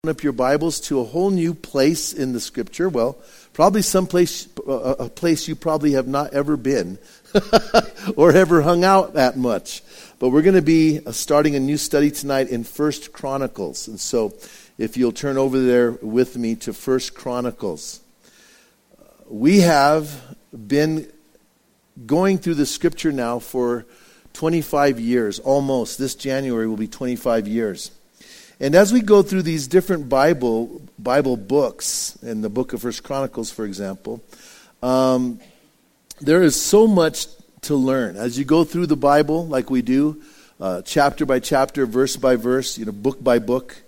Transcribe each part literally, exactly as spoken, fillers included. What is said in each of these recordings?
Up your Bibles to a whole new place in the Scripture. Well, probably some place, uh, a place you probably have not ever been or ever hung out at much. But we're going to be uh, starting a new study tonight in First Chronicles. And so if you'll turn over there with me to First Chronicles. We have been going through the Scripture now for twenty-five years, almost. This January will be twenty-five years. And as we go through these different Bible Bible books, in the book of First Chronicles, for example, um, there is so much to learn. As you go through the Bible, like we do, uh, chapter by chapter, verse by verse, you know, book by book,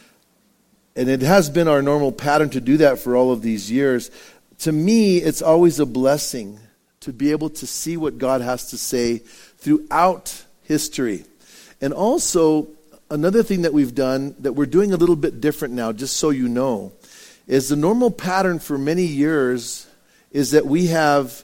and it has been our normal pattern to do that for all of these years. To me, it's always a blessing to be able to see what God has to say throughout history. And also, another thing that we've done that we're doing a little bit different now, just so you know, is the normal pattern for many years is that we have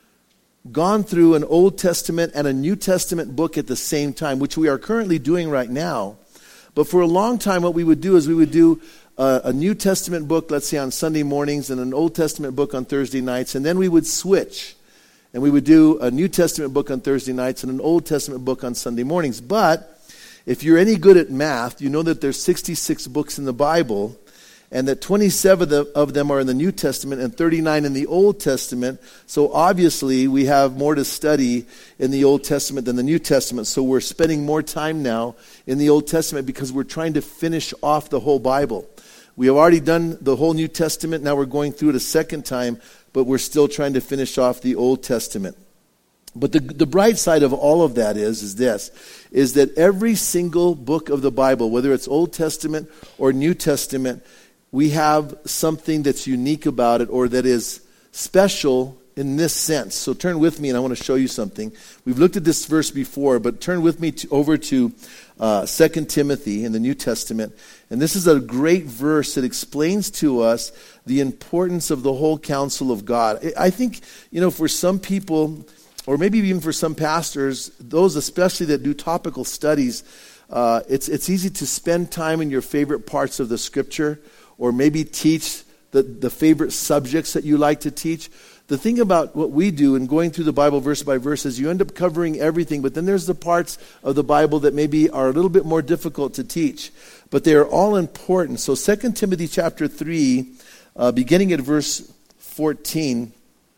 gone through an Old Testament and a New Testament book at the same time, which we are currently doing right now. But for a long time, what we would do is we would do a, a New Testament book, let's say on Sunday mornings, and an Old Testament book on Thursday nights, and then we would switch. And we would do a New Testament book on Thursday nights and an Old Testament book on Sunday mornings. But if you're any good at math, you know that there's sixty-six books in the Bible, and that twenty-seven of them are in the New Testament and thirty-nine in the Old Testament. So obviously, we have more to study in the Old Testament than the New Testament. So we're spending more time now in the Old Testament because we're trying to finish off the whole Bible. We have already done the whole New Testament. Now we're going through it a second time, but we're still trying to finish off the Old Testament. But the the bright side of all of that is, is this, is that every single book of the Bible, whether it's Old Testament or New Testament, we have something that's unique about it or that is special in this sense. So turn with me and I want to show you something. We've looked at this verse before, but turn with me to, over to uh, Second Timothy in the New Testament. And this is a great verse that explains to us the importance of the whole counsel of God. I think, you know, for some people, or maybe even for some pastors, those especially that do topical studies, uh, it's it's easy to spend time in your favorite parts of the Scripture, or maybe teach the, the favorite subjects that you like to teach. The thing about what we do in going through the Bible verse by verse is you end up covering everything, but then there's the parts of the Bible that maybe are a little bit more difficult to teach. But they are all important. So Second Timothy chapter three, uh, beginning at verse fourteen,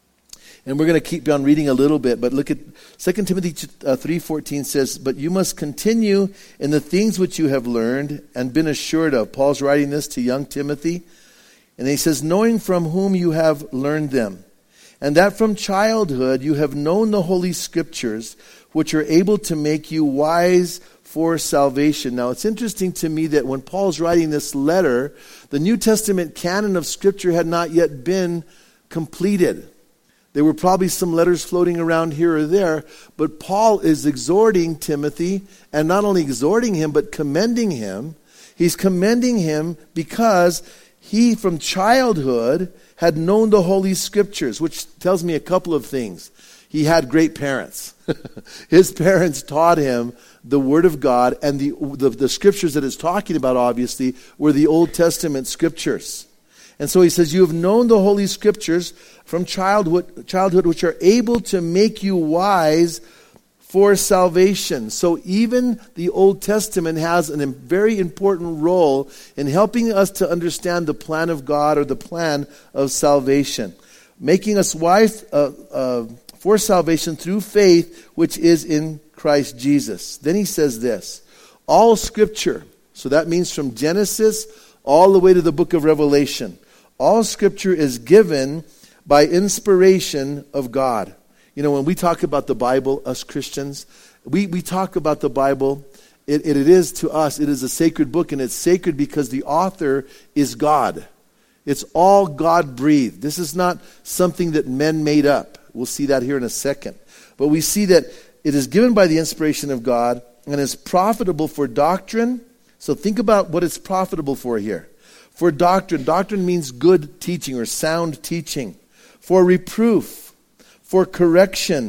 and we're going to keep on reading a little bit, but look at Second Timothy three fourteen says, "But you must continue in the things which you have learned and been assured of." Paul's writing this to young Timothy. And he says, "Knowing from whom you have learned them, and that from childhood you have known the Holy Scriptures, which are able to make you wise for salvation." Now, it's interesting to me that when Paul's writing this letter, the New Testament canon of Scripture had not yet been completed. There were probably some letters floating around here or there, but Paul is exhorting Timothy, and not only exhorting him, but commending him. He's commending him because he, from childhood, had known the Holy Scriptures, which tells me a couple of things. He had great parents. His parents taught him the Word of God, and the, the, the Scriptures that it's talking about, obviously, were the Old Testament Scriptures. And so he says, "You have known the Holy Scriptures from childhood, childhood, which are able to make you wise for salvation." So even the Old Testament has a very important role in helping us to understand the plan of God or the plan of salvation, making us wise uh, uh, for salvation through faith, which is in Christ Jesus. Then he says this, "All Scripture," so that means from Genesis all the way to the book of Revelation, all Scripture is given by inspiration of God. You know, when we talk about the Bible, us Christians, we, we talk about the Bible, it, it, it is to us, it is a sacred book, and it's sacred because the author is God. It's all God-breathed. This is not something that men made up. We'll see that here in a second. But we see that it is given by the inspiration of God and is profitable for doctrine. So think about what it's profitable for here. For doctrine. Doctrine means good teaching or sound teaching. For reproof. For correction.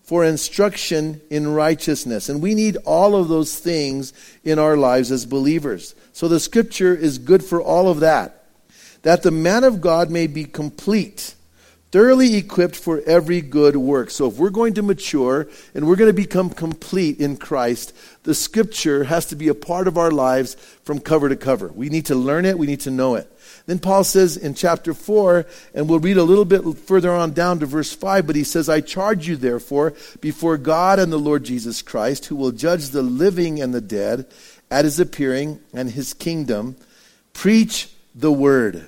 for instruction in righteousness. And we need all of those things in our lives as believers. So the Scripture is good for all of that. That the man of God may be complete, thoroughly equipped for every good work. So if we're going to mature and we're going to become complete in Christ, the Scripture has to be a part of our lives from cover to cover. We need to learn it. We need to know it. Then Paul says in chapter four, and we'll read a little bit further on down to verse five, but he says, I charge you therefore before God and the Lord Jesus Christ, who will judge the living and the dead at his appearing and his kingdom, preach the word.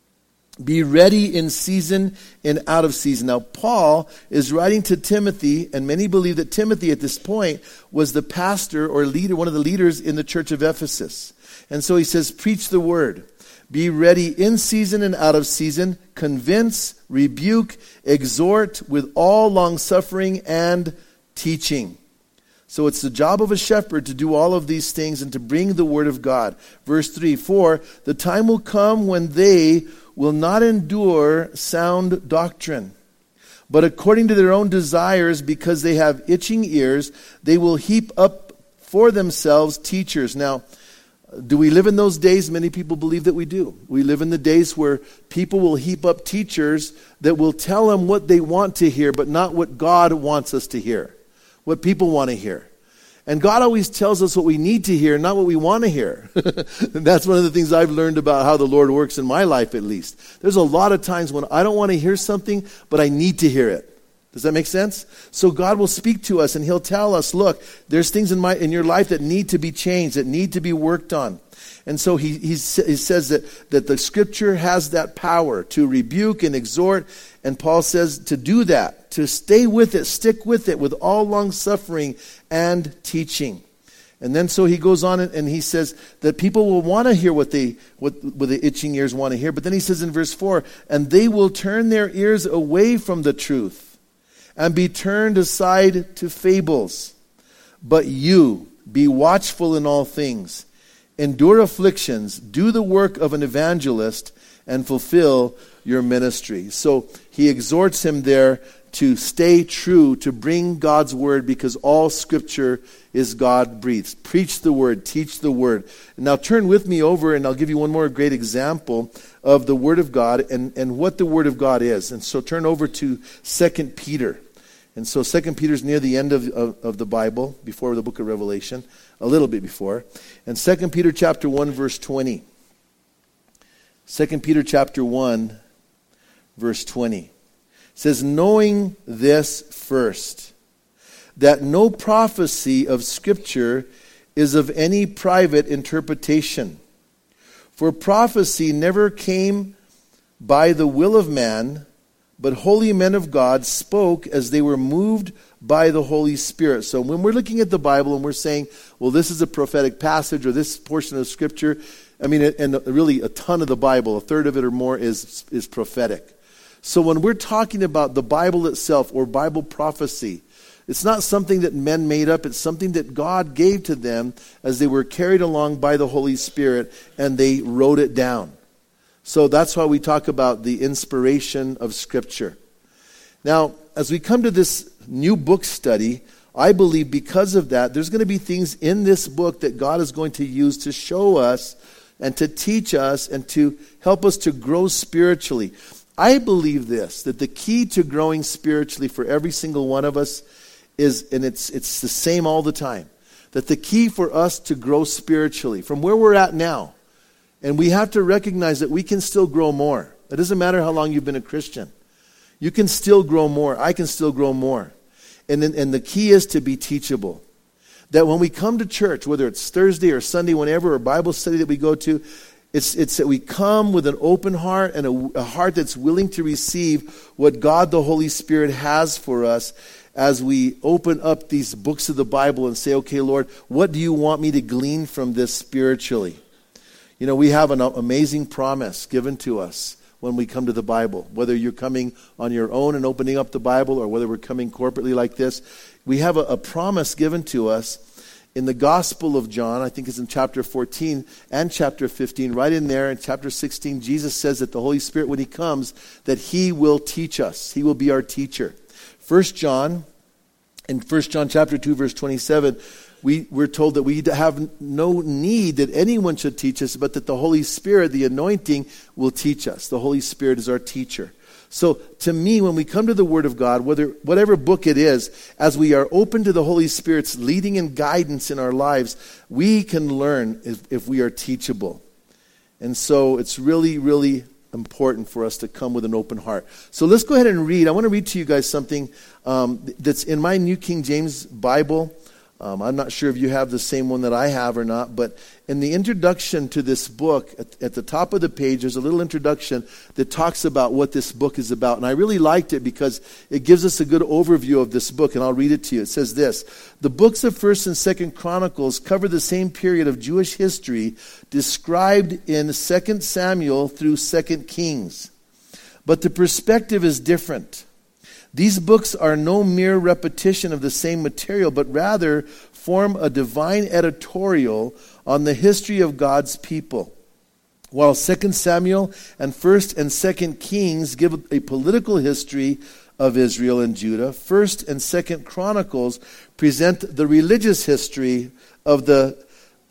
Be ready in season and out of season. Now, Paul is writing to Timothy, and many believe that Timothy at this point was the pastor or leader, one of the leaders in the church of Ephesus. And so he says, preach the word. Be ready in season and out of season. Convince, rebuke, exhort with all long-suffering and teaching. So it's the job of a shepherd to do all of these things and to bring the word of God. Verse three, for the time will come when they will not endure sound doctrine, but according to their own desires, because they have itching ears, they will heap up for themselves teachers. Now, do we live in those days? Many people believe that we do. We live in the days where people will heap up teachers that will tell them what they want to hear, but not what God wants us to hear, what people want to hear. And God always tells us what we need to hear, not what we want to hear. And that's one of the things I've learned about how the Lord works in my life, at least. There's a lot of times when I don't want to hear something, but I need to hear it. Does that make sense? So God will speak to us and he'll tell us, look, there's things in my in your life that need to be changed, that need to be worked on. And so he, he, he says that, that the Scripture has that power to rebuke and exhort. And Paul says to do that, to stay with it, stick with it with all long suffering and teaching. And then so he goes on and he says that people will want to hear what they what, what the itching ears want to hear. But then he says in verse four, and they will turn their ears away from the truth and be turned aside to fables. But you, be watchful in all things. Endure afflictions, do the work of an evangelist, and fulfill your ministry. So he exhorts him there to stay true, to bring God's word, because all Scripture is God-breathed. Preach the word, teach the word. Now turn with me over, and I'll give you one more great example of the word of God and, and what the word of God is. And so turn over to Second Peter. And so Second Peter is near the end of, of, of the Bible, before the book of Revelation, a little bit before. And Second Peter chapter one, verse twenty. Second Peter chapter one, verse twenty. Says, knowing this first, that no prophecy of Scripture is of any private interpretation. For prophecy never came by the will of man, but holy men of God spoke as they were moved by the Holy Spirit. So when we're looking at the Bible and we're saying, well, this is a prophetic passage or this portion of Scripture, I mean, and really a ton of the Bible, a third of it or more is, is prophetic. So when we're talking about the Bible itself or Bible prophecy, it's not something that men made up. It's something that God gave to them as they were carried along by the Holy Spirit and they wrote it down. So that's why we talk about the inspiration of Scripture. Now, as we come to this new book study, I believe because of that, there's going to be things in this book that God is going to use to show us and to teach us and to help us to grow spiritually. I believe this, that the key to growing spiritually for every single one of us is, and it's it's the same all the time, that the key for us to grow spiritually from where we're at now, and we have to recognize that we can still grow more. It doesn't matter how long you've been a Christian. You can still grow more. I can still grow more. And, then, and the key is to be teachable. That when we come to church, whether it's Thursday or Sunday, whenever, or Bible study that we go to, it's, it's that we come with an open heart and a, a heart that's willing to receive what God the Holy Spirit has for us as we open up these books of the Bible and say, okay, Lord, what do you want me to glean from this spiritually? You know, we have an amazing promise given to us when we come to the Bible. Whether you're coming on your own and opening up the Bible or whether we're coming corporately like this, we have a, a promise given to us in the Gospel of John. I think it's in chapter fourteen and chapter fifteen. Right in there in chapter sixteen, Jesus says that the Holy Spirit, when He comes, that He will teach us. He will be our teacher. First John In First John chapter two, verse twenty-seven, we, we're told that we have no need that anyone should teach us, but that the Holy Spirit, the anointing, will teach us. The Holy Spirit is our teacher. So to me, when we come to the Word of God, whether whatever book it is, as we are open to the Holy Spirit's leading and guidance in our lives, we can learn if, if we are teachable. And so it's really, really important for us to come with an open heart. So let's go ahead and read. I want to read to you guys something um, that's in my New King James Bible. Um, I'm not sure if you have the same one that I have or not, but in the introduction to this book, at, at the top of the page, there's a little introduction that talks about what this book is about. And I really liked it because it gives us a good overview of this book, and I'll read it to you. It says this: the books of First and Second Chronicles cover the same period of Jewish history described in Second Samuel through Second Kings. But the perspective is different. These books are no mere repetition of the same material, but rather form a divine editorial on the history of God's people. While Second Samuel and First and Second Kings give a political history of Israel and Judah, First and Second Chronicles present the religious history of the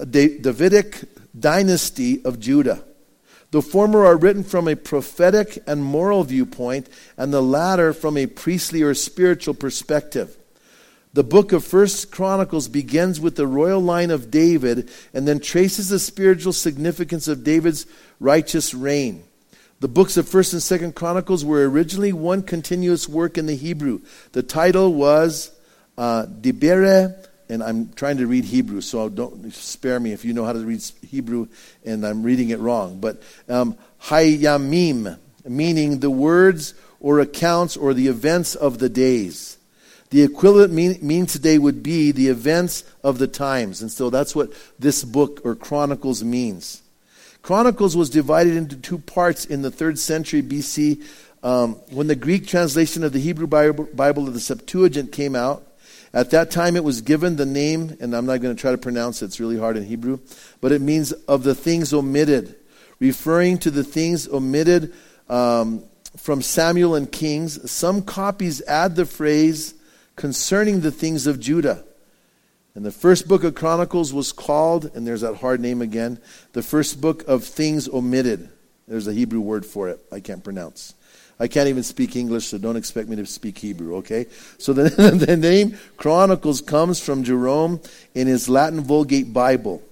Davidic dynasty of Judah. The former are written from a prophetic and moral viewpoint, and the latter from a priestly or spiritual perspective. The book of First Chronicles begins with the royal line of David and then traces the spiritual significance of David's righteous reign. The books of First and Second Chronicles were originally one continuous work in the Hebrew. The title was uh, Dibere, and I'm trying to read Hebrew, so don't spare me if you know how to read Hebrew and I'm reading it wrong. But um, Hayamim, meaning the words or accounts or the events of the days. The equivalent mean, mean today would be the events of the times. And so that's what this book or Chronicles means. Chronicles was divided into two parts in the third century B C um, when the Greek translation of the Hebrew Bible, Bible of the Septuagint came out. At that time it was given the name, and I'm not going to try to pronounce it, it's really hard in Hebrew, but it means of the things omitted, referring to the things omitted um, from Samuel and Kings. Some copies add the phrase concerning the things of Judah. And the first book of Chronicles was called, and there's that hard name again, the first book of things omitted. There's a Hebrew word for it I can't pronounce. I can't even speak English, so don't expect me to speak Hebrew, okay? So the, the name Chronicles comes from Jerome in his Latin Vulgate Bible.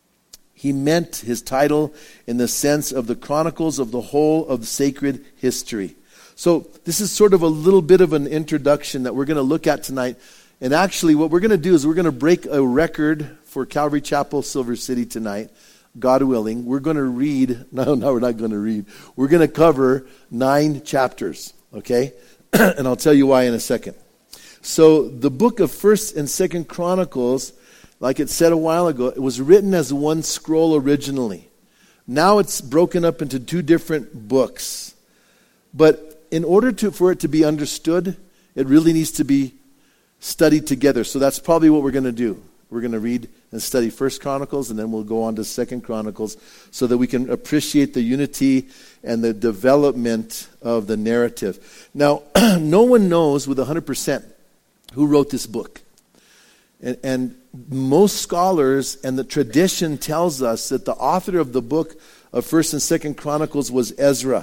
He meant his title in the sense of the chronicles of the whole of sacred history. So this is sort of a little bit of an introduction that we're going to look at tonight. And actually what we're going to do is we're going to break a record for Calvary Chapel, Silver City tonight. God willing, we're going to read, no, no, we're not going to read. We're going to cover nine chapters, okay? And I'll tell you why in a second. So the book of First and Second Chronicles, like it said a while ago, it was written as one scroll originally. Now it's broken up into two different books. But in order to, for it to be understood, it really needs to be studied together. So that's probably what we're going to do. We're going to read and study First Chronicles, and then we'll go on to Second Chronicles so that we can appreciate the unity and the development of the narrative. Now, no one knows with one hundred percent who wrote this book. And, and most scholars and the tradition tells us that the author of the book of First and Second Chronicles was Ezra.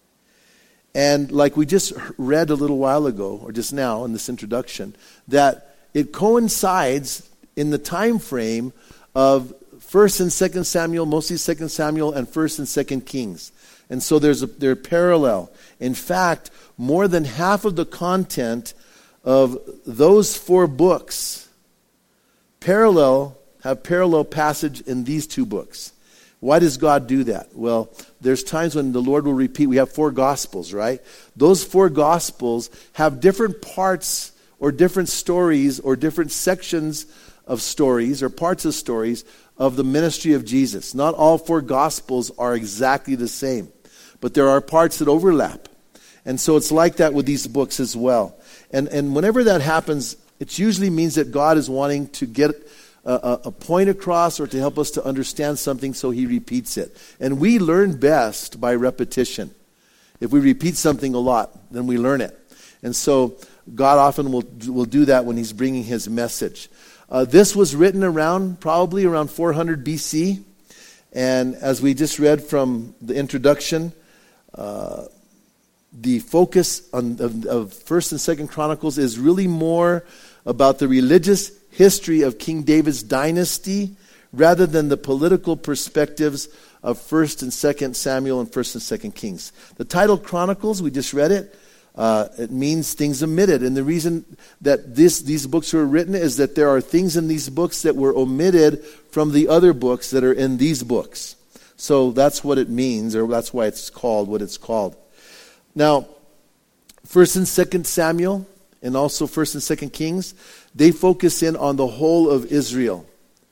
And like we just read a little while ago, or just now in this introduction, that it coincides in the time frame of First and Second Samuel, mostly Second Samuel, and First and Second Kings. And so there's a, they're parallel. In fact, more than half of the content of those four books parallel have parallel passage in these two books. Why does God do that? Well, there's times when the Lord will repeat. We have four Gospels, right? Those four Gospels have different parts or different stories or different sections of stories or parts of stories of the ministry of Jesus. Not all four Gospels are exactly the same, but there are parts that overlap. And so it's like that with these books as well. And and whenever that happens, it usually means that God is wanting to get a, a point across or to help us to understand something, so he repeats it. And we learn best by repetition. If we repeat something a lot, then we learn it. And so God often will, will do that when he's bringing his message. Uh, this was written around, probably around four hundred B C. And as we just read from the introduction, uh, the focus on, of, of First and Second Chronicles is really more about the religious history of King David's dynasty rather than the political perspectives of First and Second Samuel and First and Second Kings. The title Chronicles, we just read it. Uh, it means things omitted. And the reason that this, these books were written is that there are things in these books that were omitted from the other books that are in these books. So that's what it means, or that's why it's called what it's called. Now, First and Second Samuel and also First and Second Kings, they focus in on the whole of Israel.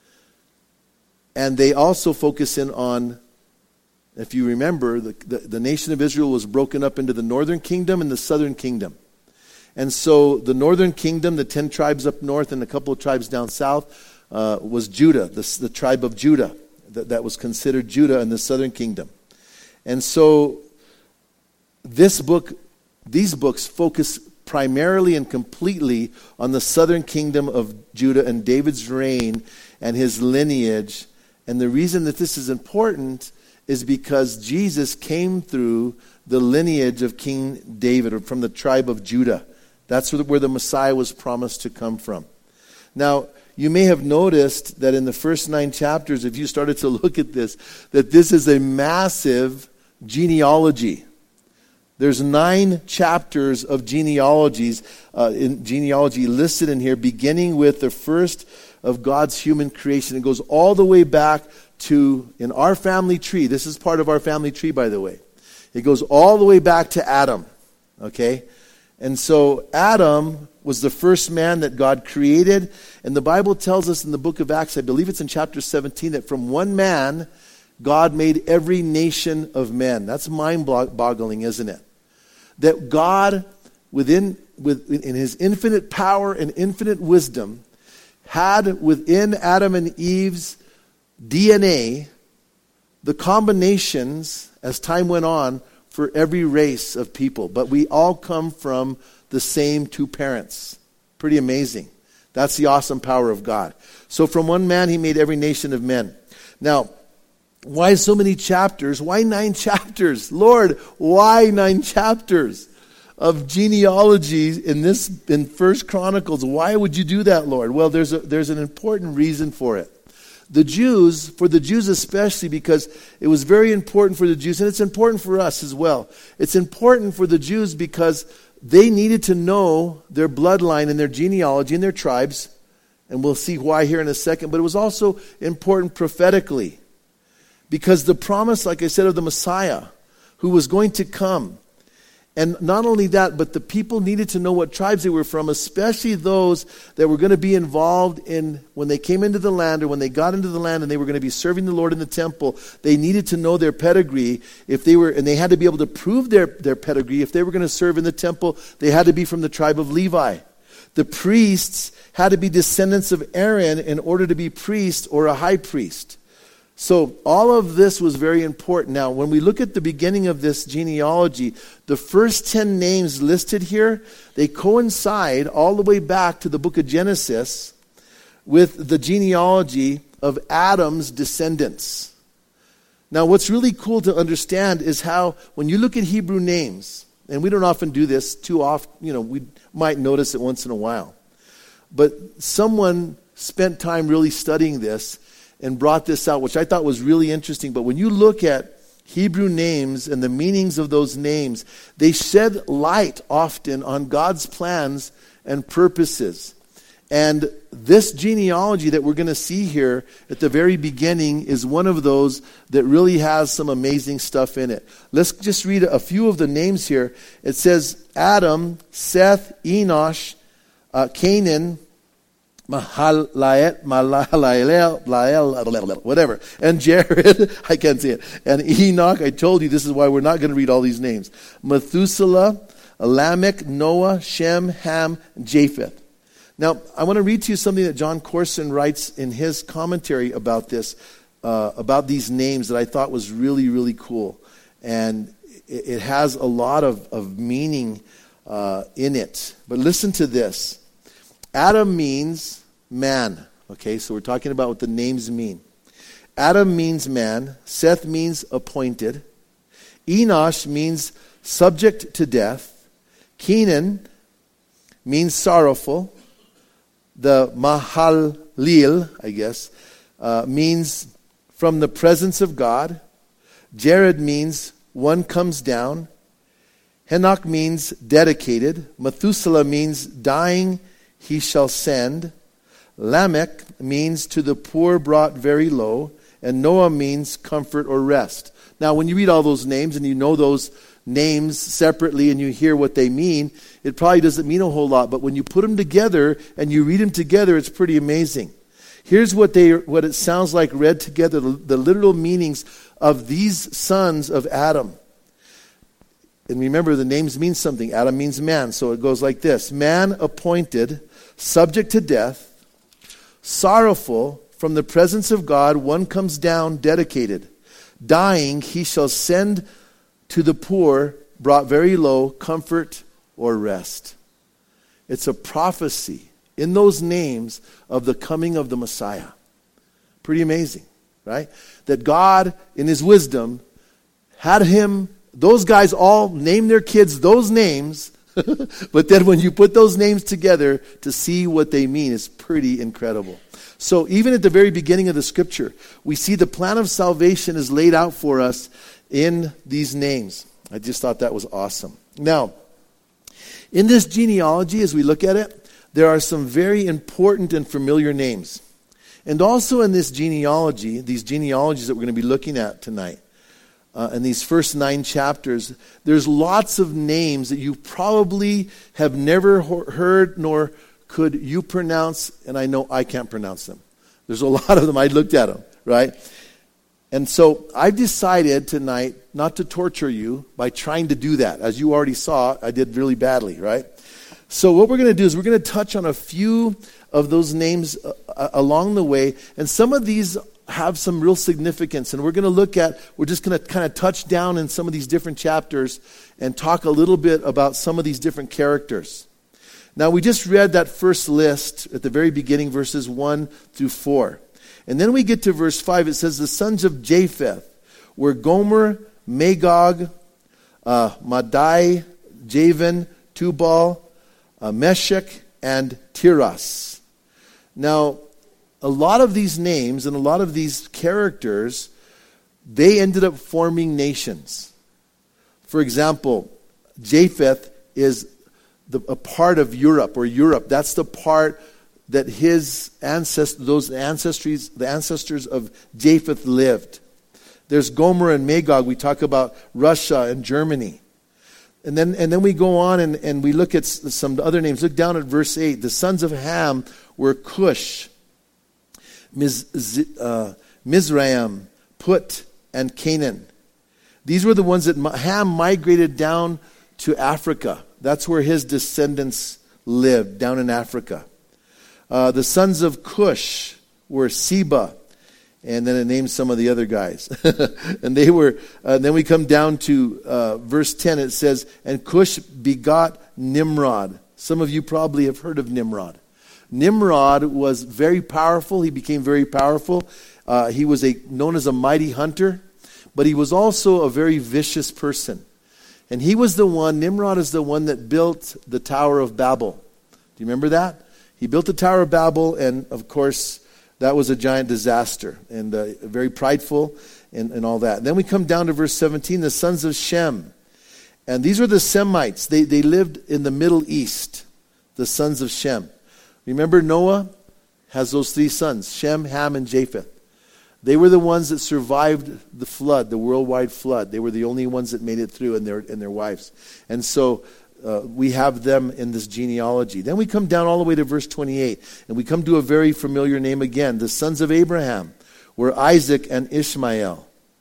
And they also focus in on, if you remember, the, the, the nation of Israel was broken up into the northern kingdom and the southern kingdom. And so the northern kingdom, the ten tribes up north and a couple of tribes down south, uh, was Judah, the, the tribe of Judah. That, that was considered Judah in the southern kingdom. And so this book, these books focus primarily and completely on the southern kingdom of Judah and David's reign and his lineage. And the reason that this is important is because Jesus came through the lineage of King David, or from the tribe of Judah. That's where the Messiah was promised to come from. Now, you may have noticed that in the first nine chapters, if you started to look at this, that this is a massive genealogy. There's nine chapters of genealogies, uh, in genealogy listed in here, beginning with the first of God's human creation. It goes all the way back to, in our family tree, this is part of our family tree, by the way. It goes all the way back to Adam, okay? And so Adam was the first man that God created. And the Bible tells us in the book of Acts, I believe it's in chapter seventeen, that from one man, God made every nation of men. That's mind-boggling, isn't it? That God, within, within in his infinite power and infinite wisdom, had within Adam and Eve's D N A the combinations, as time went on, for every race of people. But we all come from the same two parents. Pretty amazing. That's the awesome power of God. So from one man, he made every nation of men. Now, why so many chapters? Why nine chapters? Lord, why nine chapters of genealogy in this, in First Chronicles? Why would you do that, Lord? Well, there's a, there's an important reason for it. The Jews, for the Jews especially, because it was very important for the Jews, and it's important for us as well. It's important for the Jews because they needed to know their bloodline and their genealogy and their tribes, and we'll see why here in a second, but it was also important prophetically. Because the promise, like I said, of the Messiah, who was going to come. And not only that, but the people needed to know what tribes they were from, especially those that were going to be involved in, when they came into the land, or when they got into the land and they were going to be serving the Lord in the temple, they needed to know their pedigree. If they were, and they had to be able to prove their, their pedigree. If they were going to serve in the temple, they had to be from the tribe of Levi. The priests had to be descendants of Aaron in order to be priests or a high priest. So all of this was very important. Now, when we look at the beginning of this genealogy, the first ten names listed here, they coincide all the way back to the book of Genesis with the genealogy of Adam's descendants. Now, what's really cool to understand is how, when you look at Hebrew names, and we don't often do this too often, you know, we might notice it once in a while, but someone spent time really studying this and brought this out, which I thought was really interesting. But when you look at Hebrew names and the meanings of those names, they shed light often on God's plans and purposes. And this genealogy that we're going to see here at the very beginning is one of those that really has some amazing stuff in it. Let's just read a few of the names here. It says Adam, Seth, Enosh, uh, Canaan, Mahalalel, Mahalalel, whatever. And Jared, I can't say it. And Enoch, I told you this is why we're not going to read all these names. Methuselah, Lamech, Noah, Shem, Ham, Japheth. Now, I want to read to you something that John Corson writes in his commentary about this, uh, about these names, that I thought was really, really cool. And it, it has a lot of, of meaning uh, in it. But listen to this. Adam means man. Okay, so we're talking about what the names mean. Adam means man. Seth means appointed. Enosh means subject to death. Kenan means sorrowful. The Mahalil, I guess, uh, means from the presence of God. Jared means one comes down. Henoch means dedicated. Methuselah means dying he shall send. Lamech means to the poor brought very low. And Noah means comfort or rest. Now, when you read all those names and you know those names separately and you hear what they mean, it probably doesn't mean a whole lot. But when you put them together and you read them together, it's pretty amazing. Here's what they what it sounds like read together, the, the literal meanings of these sons of Adam. And remember, the names mean something. Adam means man, so it goes like this. Man appointed, subject to death, sorrowful, from the presence of God, one comes down, dedicated. Dying, he shall send to the poor, brought very low, comfort or rest. It's a prophecy in those names of the coming of the Messiah. Pretty amazing, right? That God, in his wisdom, had him, those guys all name their kids those names, but then when you put those names together to see what they mean, it's pretty incredible. So even at the very beginning of the scripture, we see the plan of salvation is laid out for us in these names. I just thought that was awesome. Now, in this genealogy, as we look at it, there are some very important and familiar names. And also in this genealogy, these genealogies that we're going to be looking at tonight, uh, in these first nine chapters, there's lots of names that you probably have never heard nor could you pronounce, and I know I can't pronounce them. There's a lot of them. I looked at them, right? And so I've decided tonight not to torture you by trying to do that. As you already saw, I did really badly, right? So what we're going to do is we're going to touch on a few of those names uh, along the way, and some of these have some real significance, and we're going to look at, we're just going to kind of touch down in some of these different chapters and talk a little bit about some of these different characters. Now, we just read that first list at the very beginning, verses one through four. And then we get to verse five. It says, the sons of Japheth were Gomer, Magog, uh, Madai, Javan, Tubal, uh, Meshech, and Tiras. Now, a lot of these names and a lot of these characters, they ended up forming nations. For example, Japheth is The, a part of Europe, or Europe. That's the part that his ancestors, those ancestries, the ancestors of Japheth lived. There's Gomer and Magog. We talk about Russia and Germany. And then and then we go on and, and we look at some other names. Look down at verse eight. The sons of Ham were Cush, Miz, uh, Mizraim, Put, and Canaan. These were the ones that Ham migrated down to Africa. That's where his descendants lived, down in Africa. Uh, the sons of Cush were Seba, and then it names some of the other guys. and they were. Uh, then we come down to uh, verse ten. It says, "And Cush begot Nimrod." Some of you probably have heard of Nimrod. Nimrod was very powerful. He became very powerful. Uh, he was a known as a mighty hunter, but he was also a very vicious person. And he was the one, Nimrod is the one that built the Tower of Babel. Do you remember that? He built the Tower of Babel, and of course, that was a giant disaster, and uh, very prideful, and, and all that. And then we come down to verse seventeen, the sons of Shem. And these were the Semites. They, they lived in the Middle East, the sons of Shem. Remember, Noah has those three sons, Shem, Ham, and Japheth. They were the ones that survived the flood, the worldwide flood. They were the only ones that made it through, and their and their wives. And so uh, we have them in this genealogy. Then we come down all the way to verse twenty-eight, and we come to a very familiar name again. The sons of Abraham were Isaac and Ishmael.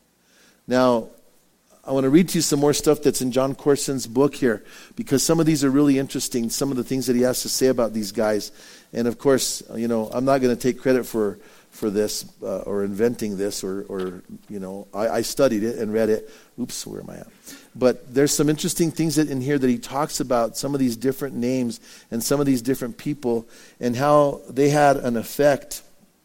Now, I want to read to you some more stuff that's in John Corson's book here, because some of these are really interesting, some of the things that he has to say about these guys. And of course, you know, I'm not going to take credit for for this uh, or inventing this or, or you know, I, I studied it and read it. Oops, where am I at? But there's some interesting things that in here that he talks about some of these different names and some of these different people and how they had an effect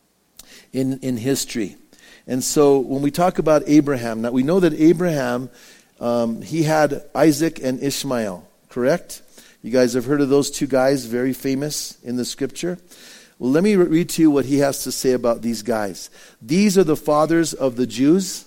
in, in history. And so when we talk about Abraham, now we know that Abraham, um, he had Isaac and Ishmael, correct? You guys have heard of those two guys, very famous in the scripture. Well, let me read to you what he has to say about these guys. These are the fathers of the Jews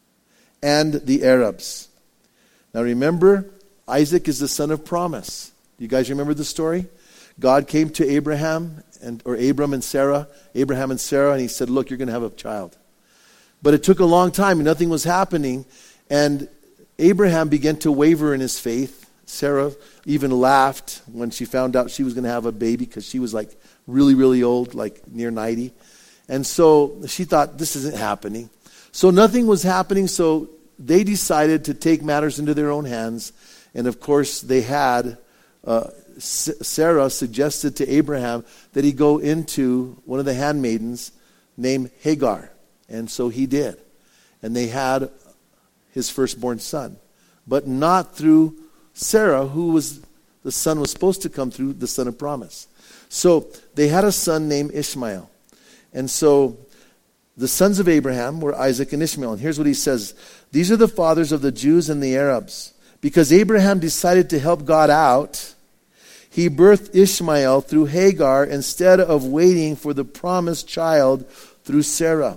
and the Arabs. Now remember, Isaac is the son of promise. Do you guys remember the story? God came to Abraham, and or Abram and Sarah, Abraham and Sarah, and he said, look, you're going to have a child. But it took a long time, and nothing was happening. And Abraham began to waver in his faith. Sarah even laughed when she found out she was going to have a baby because she was like really, really old, like near ninety. And so she thought, this isn't happening. So nothing was happening, so they decided to take matters into their own hands. And of course, they had, uh, Sarah suggested to Abraham that he go into one of the handmaidens named Hagar. And so he did. And they had his firstborn son. But not through Sarah, who was, the son was supposed to come through, the son of promise. So they had a son named Ishmael. And so the sons of Abraham were Isaac and Ishmael. And here's what he says. These are the fathers of the Jews and the Arabs. Because Abraham decided to help God out, he birthed Ishmael through Hagar instead of waiting for the promised child through Sarah.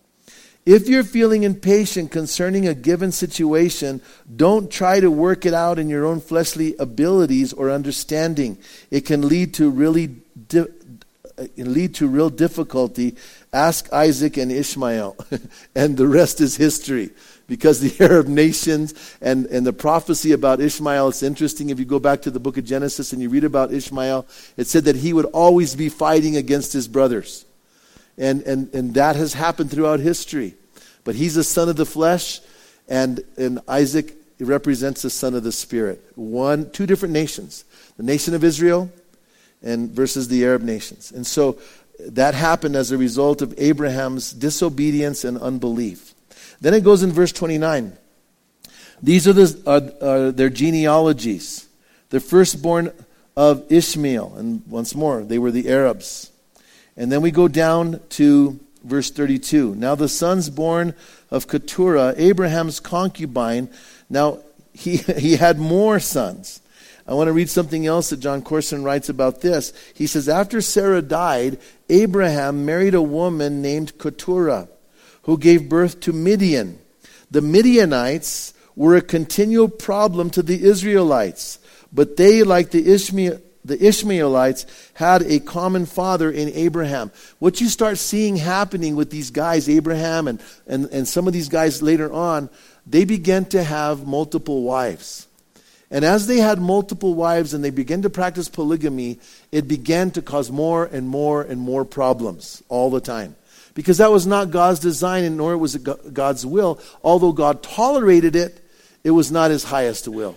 If you're feeling impatient concerning a given situation, don't try to work it out in your own fleshly abilities or understanding. It can lead to really di- it can lead to real difficulty. Ask Isaac and Ishmael, and the rest is history. Because the Arab nations and, and the prophecy about Ishmael, it's interesting. If you go back to the book of Genesis and you read about Ishmael, it said that he would always be fighting against his brothers. And, and, and that has happened throughout history. But he's the son of the flesh, and, and Isaac represents the son of the spirit. One, two different nations. The nation of Israel and versus the Arab nations. And so that happened as a result of Abraham's disobedience and unbelief. Then it goes in verse twenty-nine. These are, the, are, are their genealogies. The firstborn of Ishmael. And once more, they were the Arabs. And then we go down to verse thirty-two. Now the sons born of Keturah, Abraham's concubine. Now he, he had more sons. I want to read something else that John Corson writes about this. He says, after Sarah died, Abraham married a woman named Keturah, who gave birth to Midian. The Midianites were a continual problem to the Israelites, but they, like the Ishmael, the Ishmaelites, had a common father in Abraham. What you start seeing happening with these guys, Abraham and, and, and some of these guys later on, they began to have multiple wives. And as they had multiple wives and they began to practice polygamy, it began to cause more and more and more problems all the time. Because that was not God's design, and nor was it God's will. Although God tolerated it, it was not his highest will.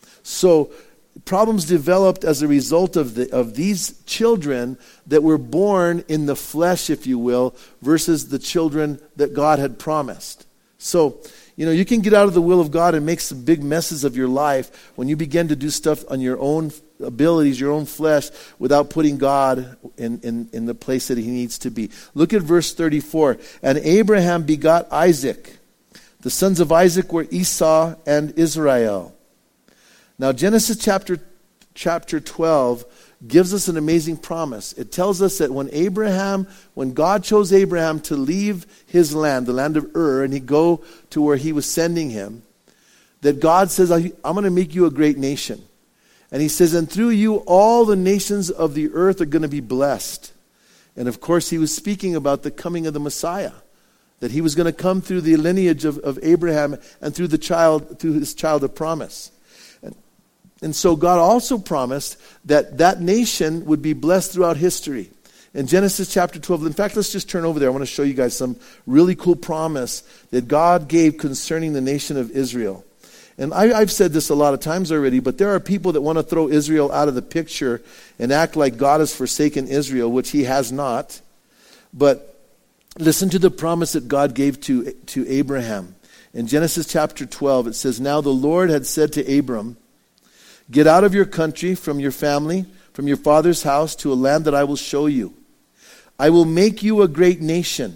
So problems developed as a result of the of these children that were born in the flesh, if you will, versus the children that God had promised. So, you know, you can get out of the will of God and make some big messes of your life when you begin to do stuff on your own abilities, your own flesh, without putting God in, in, in the place that he needs to be. Look at verse thirty-four. And Abraham begot Isaac. The sons of Isaac were Esau and Israel. Now Genesis chapter, chapter twelve gives us an amazing promise. It tells us that when Abraham, when God chose Abraham to leave his land, the land of Ur, and he go to where he was sending him, that God says, I'm going to make you a great nation. And he says, and through you all the nations of the earth are going to be blessed. And of course he was speaking about the coming of the Messiah, that he was going to come through the lineage of, of Abraham and through the child, through his child of promise. And, and so God also promised that that nation would be blessed throughout history. In Genesis chapter twelve, in fact, let's just turn over there. I want to show you guys some really cool promise that God gave concerning the nation of Israel. And I, I've said this a lot of times already, but there are people that want to throw Israel out of the picture and act like God has forsaken Israel, which he has not. But listen to the promise that God gave to, to Abraham. In Genesis chapter twelve, it says, "Now the Lord had said to Abram, 'Get out of your country, from your family, from your father's house, to a land that I will show you. I will make you a great nation.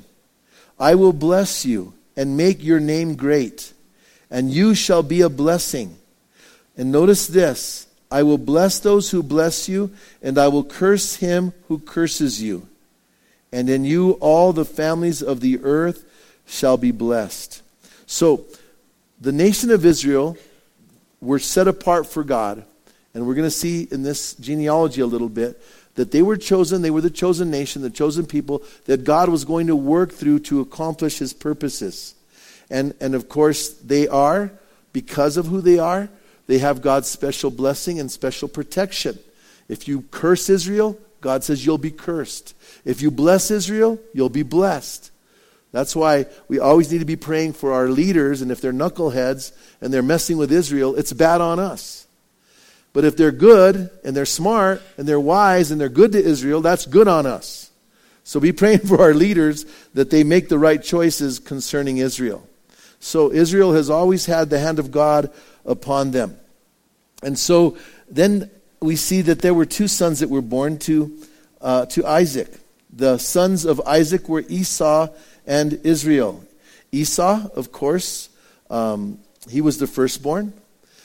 I will bless you and make your name great, and you shall be a blessing.' And notice this, 'I will bless those who bless you, and I will curse him who curses you. And in you all the families of the earth shall be blessed.'" So, the nation of Israel were set apart for God. And we're going to see in this genealogy a little bit that they were chosen, they were the chosen nation, the chosen people that God was going to work through to accomplish his purposes. And, and of course, they are, because of who they are, they have God's special blessing and special protection. If you curse Israel, God says you'll be cursed. If you bless Israel, you'll be blessed. That's why we always need to be praying for our leaders, and if they're knuckleheads and they're messing with Israel, it's bad on us. But if they're good and they're smart and they're wise and they're good to Israel, that's good on us. So be praying for our leaders that they make the right choices concerning Israel. So Israel has always had the hand of God upon them. And so then we see that there were two sons that were born to, uh, to Isaac. The sons of Isaac were Esau and Israel. Esau, of course, um, he was the firstborn.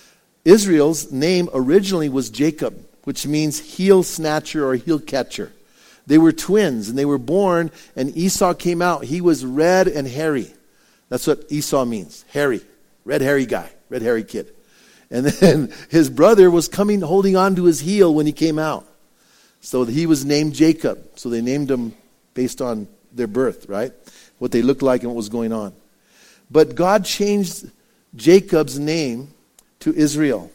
Israel's name originally was Jacob, which means heel snatcher or heel catcher. They were twins, and they were born, and Esau came out. He was red and hairy. That's what Esau means, hairy, red hairy guy, red hairy kid. And then his brother was coming, holding on to his heel when he came out. So he was named Jacob. So they named him based on their birth, right? What they looked like and what was going on. But God changed Jacob's name to Israel.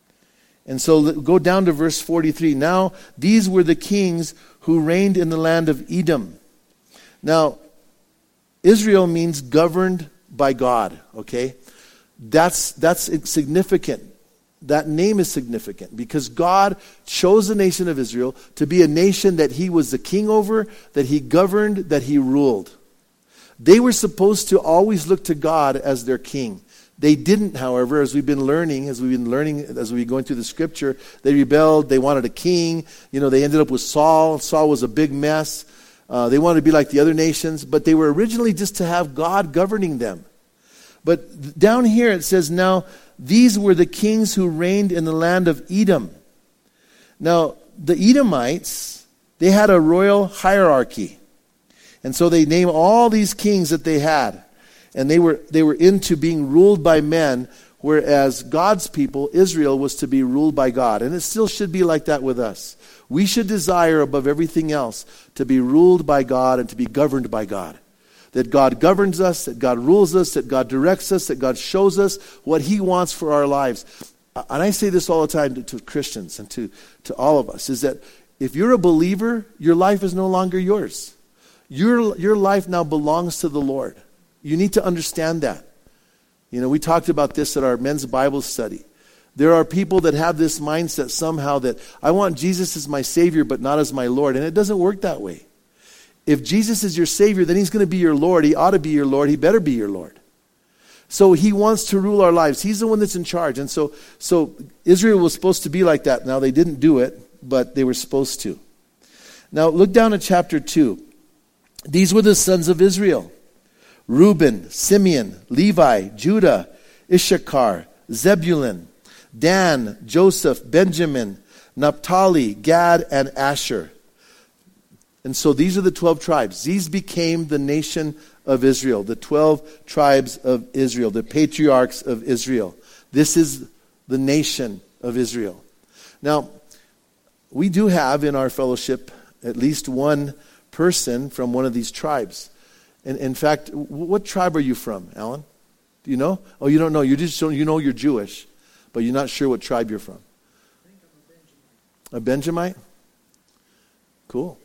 And so go down to verse forty-three. "Now these were the kings who reigned in the land of Edom." Now, Israel means governed by God, okay? That's, that's significant. That name is significant because God chose the nation of Israel to be a nation that he was the king over, that he governed, that he ruled. They were supposed to always look to God as their king. They didn't, however, as we've been learning, as we've been learning, as we've been going through the scripture, they rebelled, they wanted a king. You know, they ended up with Saul. Saul was a big mess. Uh, they wanted to be like the other nations, but they were originally just to have God governing them. But down here it says, "Now these were the kings who reigned in the land of Edom." Now, the Edomites, they had a royal hierarchy. And so they name all these kings that they had. And they were they were into being ruled by men, whereas God's people, Israel, was to be ruled by God. And it still should be like that with us. We should desire above everything else to be ruled by God and to be governed by God. That God governs us, that God rules us, that God directs us, that God shows us what he wants for our lives. And I say this all the time to, to Christians and to, to all of us, is that if you're a believer, your life is no longer yours. Your, your life now belongs to the Lord. You need to understand that. You know, we talked about this at our men's Bible study. There are people that have this mindset somehow that I want Jesus as my Savior but not as my Lord. And it doesn't work that way. If Jesus is your Savior, then he's going to be your Lord. He ought to be your Lord. He better be your Lord. So he wants to rule our lives. He's the one that's in charge. And so, so Israel was supposed to be like that. Now, they didn't do it, but they were supposed to. Now, look down at chapter two. These were the sons of Israel: Reuben, Simeon, Levi, Judah, Issachar, Zebulun, Dan, Joseph, Benjamin, Naphtali, Gad, and Asher. And so these are the twelve tribes. These became the nation of Israel, the twelve tribes of Israel, the patriarchs of Israel. This is the nation of Israel. Now, we do have in our fellowship at least one person from one of these tribes. And in fact, what tribe are you from, Alan? Do you know? Oh, you don't know. You just you know you're Jewish, but you're not sure what tribe you're from. I think I'm a Benjamite. A Benjamite? Cool.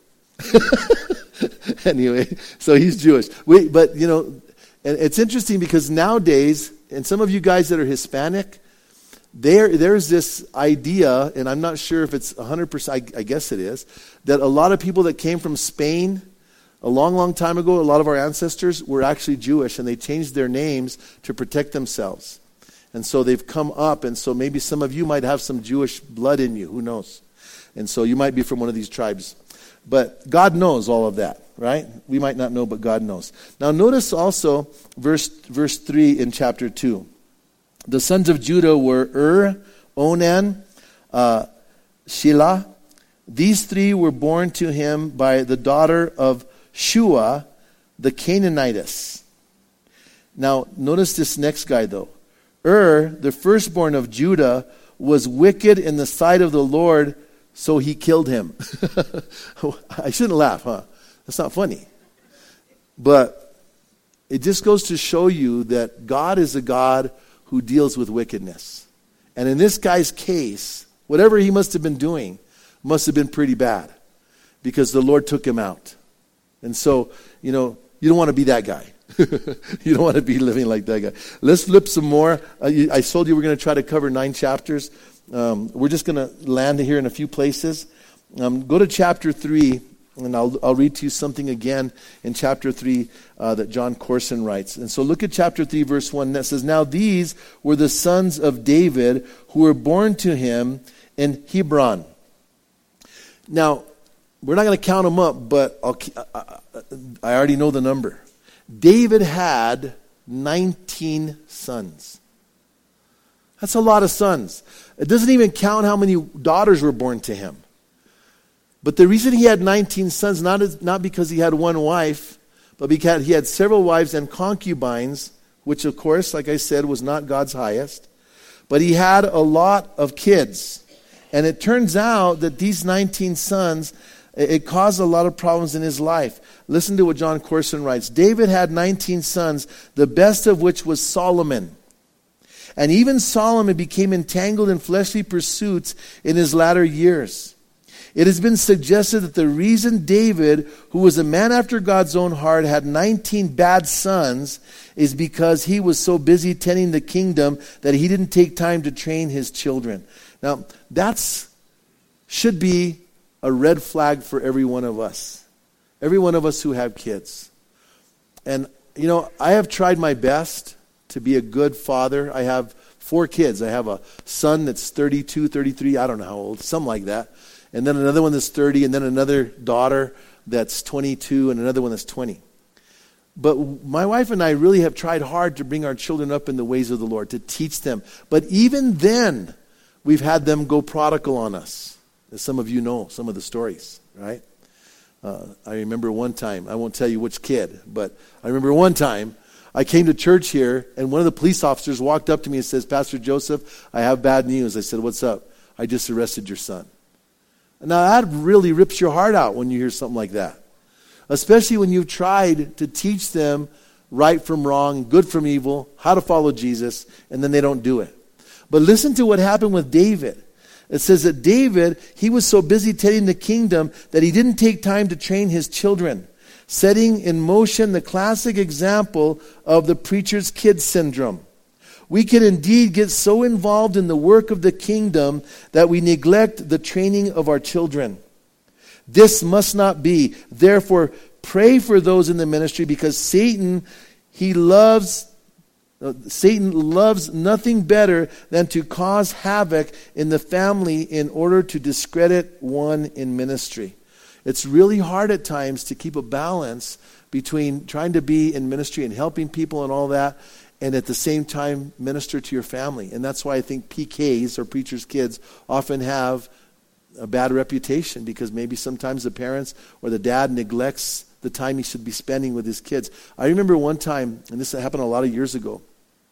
Anyway, so he's Jewish. Wait, but you know, and it's interesting because nowadays, and some of you guys that are Hispanic, there there's this idea, and I'm not sure if it's one hundred percent, I, I guess it is, that a lot of people that came from Spain A long, long time ago, a lot of our ancestors were actually Jewish, and they changed their names to protect themselves. And so they've come up, and so maybe some of you might have some Jewish blood in you. Who knows? And so you might be from one of these tribes. But God knows all of that, right? We might not know, but God knows. Now notice also verse verse three in chapter two. The sons of Judah were Ur, Onan, uh, Shelah. These three were born to him by the daughter of Shua, the Canaanitess. Now, notice this next guy, though. Ur, the firstborn of Judah, was wicked in the sight of the Lord, so he killed him. I shouldn't laugh, huh? That's not funny. But it just goes to show you that God is a God who deals with wickedness. And in this guy's case, whatever he must have been doing must have been pretty bad, because the Lord took him out. And so, you know, you don't want to be that guy. You don't want to be living like that guy. Let's flip some more. Uh, you, I told you we're going to try to cover nine chapters. Um, we're just going to land here in a few places. Um, go to chapter three, and I'll, I'll read to you something again in chapter three uh, that John Corson writes. And so look at chapter three, verse one. That says, "Now these were the sons of David who were born to him in Hebron." Now, we're not going to count them up, but I'll, I, I already know the number. David had nineteen sons. That's a lot of sons. It doesn't even count how many daughters were born to him. But the reason he had nineteen sons, not, is, not because he had one wife, but because he had several wives and concubines, which of course, like I said, was not God's highest. But he had a lot of kids. And it turns out that these nineteen sons, it caused a lot of problems in his life. Listen to what John Corson writes. "David had nineteen sons, the best of which was Solomon. And even Solomon became entangled in fleshly pursuits in his latter years. It has been suggested that the reason David, who was a man after God's own heart, had nineteen bad sons is because he was so busy tending the kingdom that he didn't take time to train his children." Now, that's should be a red flag for every one of us. Every one of us who have kids. And, you know, I have tried my best to be a good father. I have four kids. I have a son that's thirty-two, thirty-three, I don't know how old, something like that. And then another one that's thirty, and then another daughter that's twenty-two, and another one that's twenty. But my wife and I really have tried hard to bring our children up in the ways of the Lord, to teach them. But even then, we've had them go prodigal on us. As some of you know, some of the stories, right? Uh, I remember one time, I won't tell you which kid, but I remember one time, I came to church here, and one of the police officers walked up to me and says, "Pastor Joseph, I have bad news." I said, "What's up?" "I just arrested your son." Now that really rips your heart out when you hear something like that. Especially when you've tried to teach them right from wrong, good from evil, how to follow Jesus, and then they don't do it. But listen to what happened with David. It says that David, he was so busy tending the kingdom that he didn't take time to train his children, setting in motion the classic example of the preacher's kid syndrome. We can indeed get so involved in the work of the kingdom that we neglect the training of our children. This must not be. Therefore, pray for those in the ministry, because Satan, he loves Satan loves nothing better than to cause havoc in the family in order to discredit one in ministry. It's really hard at times to keep a balance between trying to be in ministry and helping people and all that, and at the same time minister to your family. And that's why I think P Ks, or preachers' kids, often have a bad reputation, because maybe sometimes the parents or the dad neglects the time he should be spending with his kids. I remember one time, and this happened a lot of years ago,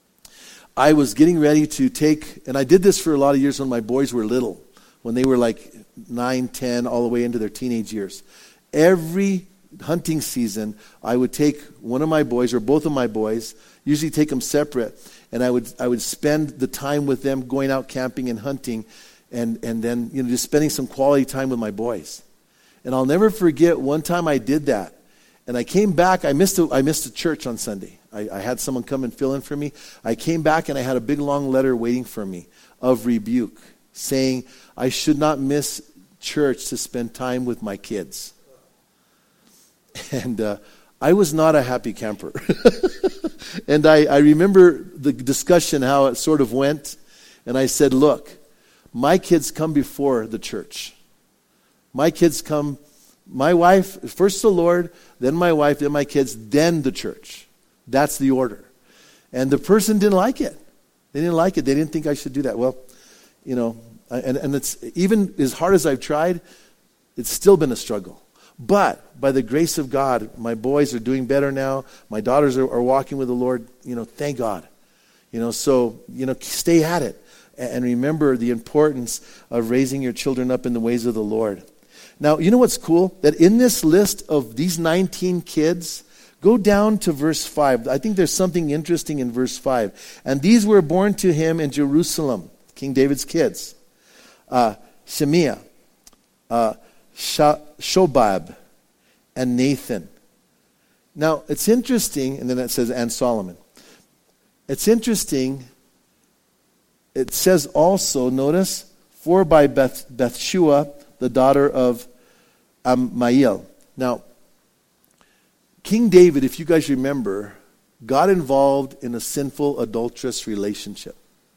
I was getting ready to take, and I did this for a lot of years when my boys were little, when they were like nine, ten, all the way into their teenage years. Every hunting season, I would take one of my boys, or both of my boys, usually take them separate, and I would I would spend the time with them going out camping and hunting, and, and then you know just spending some quality time with my boys. And I'll never forget one time I did that. And I came back, I missed a, I missed a church on Sunday. I, I had someone come and fill in for me. I came back and I had a big long letter waiting for me of rebuke, saying I should not miss church to spend time with my kids. And uh, I was not a happy camper. And I, I remember the discussion, how it sort of went. And I said, look, my kids come before the church. My kids come, my wife, first the Lord, then my wife, then my kids, then the church. That's the order. And the person didn't like it. They didn't like it. They didn't think I should do that. Well, you know, and, and it's even as hard as I've tried, it's still been a struggle. But by the grace of God, my boys are doing better now. My daughters are, are walking with the Lord. You know, thank God. You know, so, you know, stay at it. And remember the importance of raising your children up in the ways of the Lord. Now, you know what's cool? That in this list of these nineteen kids, go down to verse five. I think there's something interesting in verse five. And these were born to him in Jerusalem, King David's kids. Uh, Shemiah, uh, Shobab, and Nathan. Now, it's interesting, and then it says, and Solomon. It's interesting, it says also, notice, for by Beth, Bathshua, the daughter of Ammiel. Now, King David, if you guys remember, got involved in a sinful, adulterous relationship.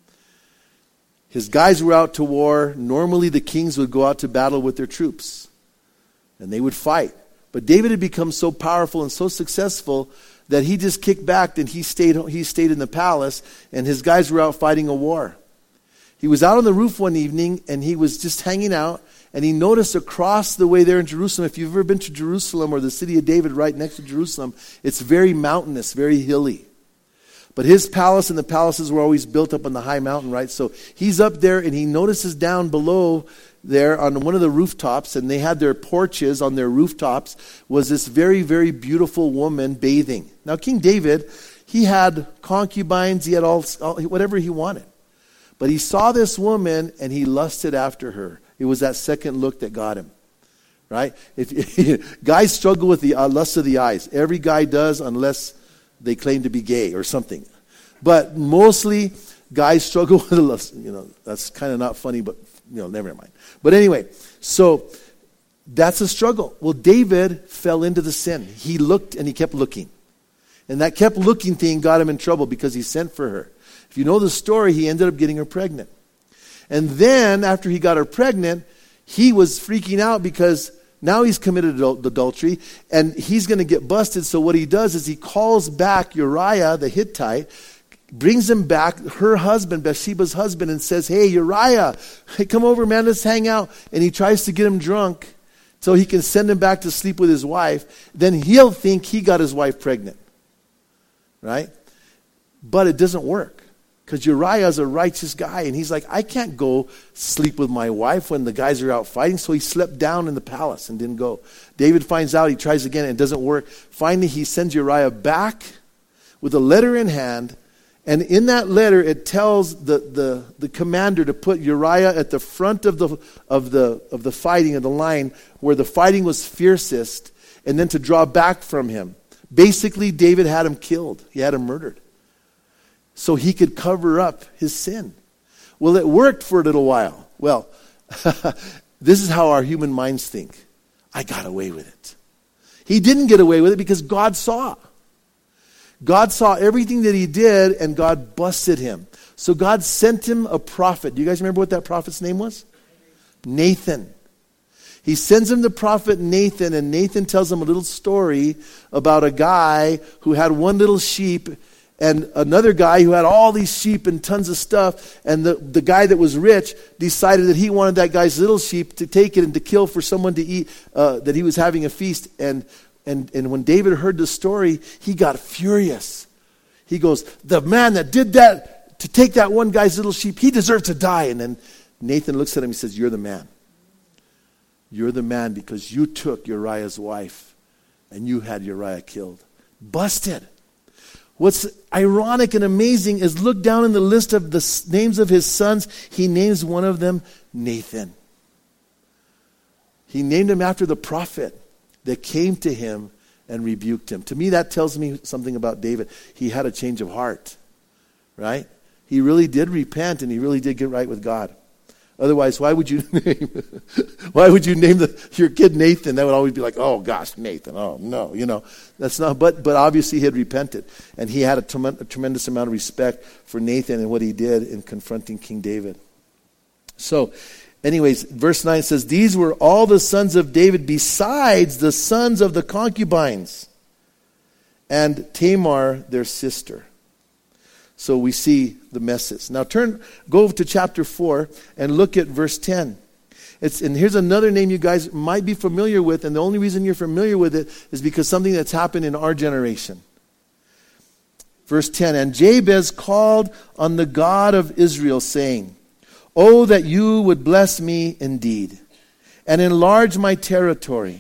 His guys were out to war. Normally the kings would go out to battle with their troops, and they would fight. But David had become so powerful and so successful that he just kicked back and he stayed, he stayed in the palace, and his guys were out fighting a war. He was out on the roof one evening, and he was just hanging out, and he noticed across the way there in Jerusalem, if you've ever been to Jerusalem or the city of David right next to Jerusalem, it's very mountainous, very hilly. But his palace and the palaces were always built up on the high mountain, right? So he's up there, and he notices down below there on one of the rooftops, and they had their porches on their rooftops, was this very, very beautiful woman bathing. Now, King David, he had concubines, he had all, all whatever he wanted. But he saw this woman, and he lusted after her. It was that second look that got him, right? If guys struggle with the uh, lust of the eyes. Every guy does, unless they claim to be gay or something. But mostly, guys struggle with the lust. You know, that's kind of not funny, but you know, never mind. But anyway, so that's a struggle. Well, David fell into the sin. He looked and he kept looking. And that kept looking thing got him in trouble because he sent for her. If you know the story, he ended up getting her pregnant. And then, after he got her pregnant, he was freaking out because now he's committed adultery, and he's going to get busted. So what he does is he calls back Uriah, the Hittite, brings him back, her husband, Bathsheba's husband, and says, hey, Uriah, hey, come over, man, let's hang out. And he tries to get him drunk so he can send him back to sleep with his wife. Then he'll think he got his wife pregnant, right? But it doesn't work. Because Uriah is a righteous guy, and he's like, I can't go sleep with my wife when the guys are out fighting. So he slept down in the palace and didn't go. David finds out, he tries again, and it doesn't work. Finally, he sends Uriah back with a letter in hand, and in that letter, it tells the, the, the commander to put Uriah at the front of the, of, the, of the fighting, of the line, where the fighting was fiercest, and then to draw back from him. Basically, David had him killed. He had him murdered, so he could cover up his sin. Well, it worked for a little while. Well, this is how our human minds think. I got away with it. He didn't get away with it because God saw. God saw everything that he did, and God busted him. So God sent him a prophet. Do you guys remember what that prophet's name was? Nathan. He sends him the prophet Nathan, and Nathan tells him a little story about a guy who had one little sheep, and another guy who had all these sheep and tons of stuff, and the, the guy that was rich decided that he wanted that guy's little sheep to take it and to kill for someone to eat, uh, that he was having a feast. And, and, and when David heard the story, he got furious. He goes, the man that did that, to take that one guy's little sheep, he deserved to die. And then Nathan looks at him and says, you're the man. You're the man because you took Uriah's wife and you had Uriah killed. Busted. What's ironic and amazing is look down in the list of the names of his sons. He names one of them Nathan. He named him after the prophet that came to him and rebuked him. To me, that tells me something about David. He had a change of heart, right? He really did repent, and he really did get right with God. Otherwise, why would you name why would you name the, your kid Nathan? That would always be like, oh gosh, Nathan. Oh no, you know that's not. But but obviously he had repented, and he had a, trem- a tremendous amount of respect for Nathan and what he did in confronting King David. So, anyways, verse nine says, "These were all the sons of David, besides the sons of the concubines, and Tamar their sister." So we see the message. Now turn, go to chapter four and look at verse ten. It's, and here's another name you guys might be familiar with, and the only reason you're familiar with it is because something that's happened in our generation. Verse ten, "And Jabez called on the God of Israel, saying, Oh, that you would bless me indeed, and enlarge my territory,